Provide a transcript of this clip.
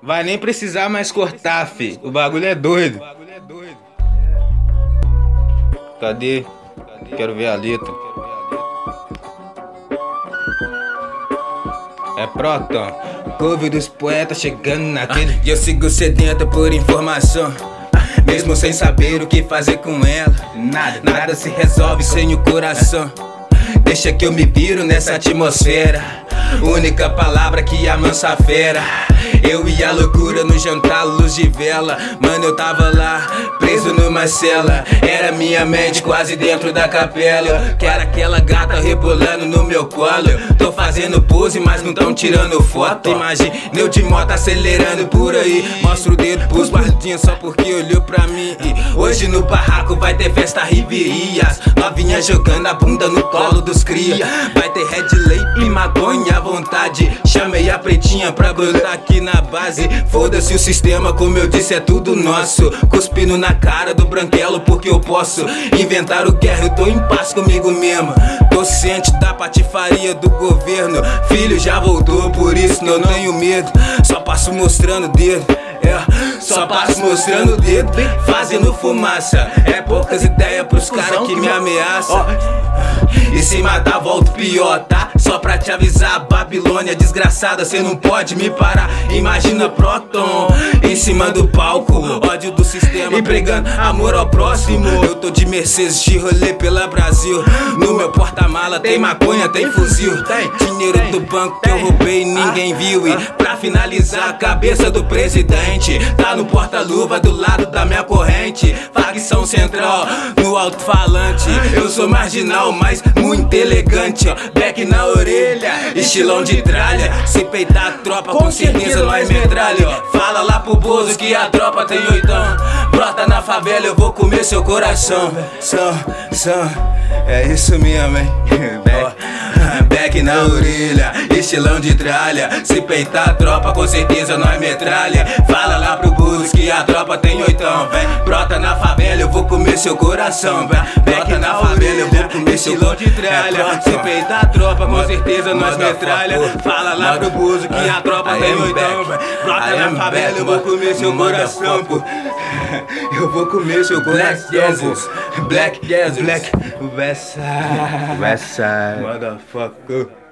Vai nem precisar mais cortar, fi. O bagulho é doido. Cadê? Quero ver a letra. É Proton, couve dos poetas chegando naquele. E eu sigo sedento por informação, mesmo sem saber o que fazer com ela. Nada se resolve sem o coração. Deixa que eu me viro nessa atmosfera. Única palavra que amansa a fera. Eu e a loucura no jantar, luz de vela. Mano, eu tava lá, preso numa cela. Era minha mente quase dentro da capela. Eu quero aquela gata rebolando no meu colo. Tô fazendo pose, mas não tão tirando foto. Imagina eu de moto acelerando por aí. Mostro o dedo pros guardinhas só porque olhou pra mim. E hoje no barraco vai ter festa Riverias. Novinha jogando a bunda no colo dos cria. Vai ter red leite e maconha à vontade. Chamei a pretinha pra brotar aqui na base. Foda-se o sistema, como eu disse, é tudo nosso. Cuspindo na cara do branquelo porque eu posso inventar o guerra, eu tô em paz comigo mesmo. Tô ciente da patifaria do governo. Filho já voltou, por isso não tenho medo. Só passo mostrando o dedo. Só passo mostrando o dedo, fazendo fumaça. É poucas ideias pros caras que me ameaçam. E se matar volto pior, tá? Só pra te avisar, Babilônia desgraçada, cê não pode me parar. Imagina Proton em cima do palco, ódio do sistema pregando amor ao próximo. Eu tô de Mercedes de rolê pela Brasil. No meu porta-mala tem maconha, tem fuzil. Dinheiro do banco que eu roubei e ninguém viu. E pra finalizar, a cabeça do presidente tá no porta-luva do lado da minha corrente. Facção central no alto-falante. Eu sou marginal, mas muito elegante, ó. Back na orelha, estilão de tralha. Se peitar a tropa, com certeza nós metralha, ó. Fala lá pro Bozo que a tropa tem oitão. Brota na favela, eu vou comer seu coração. É isso mesmo, hein? Back na orelha, estilão de tralha. Se peitar a tropa, com certeza nós metralha. Fala lá pro Bozo que a tropa tem oitão, vem. Brota na favela, eu vou comer seu coração, vem. Brota na favela, eu vou comer seu estilão de tralha. Se peitar a tropa, com certeza nós metralha. Fala lá pro Bozo que a tropa tem oitão, vem. Brota na favela, eu vou comer seu coração, pô. Eu vou comer seu coração, pô. Black Jesus, Black Westside, Motherfucker.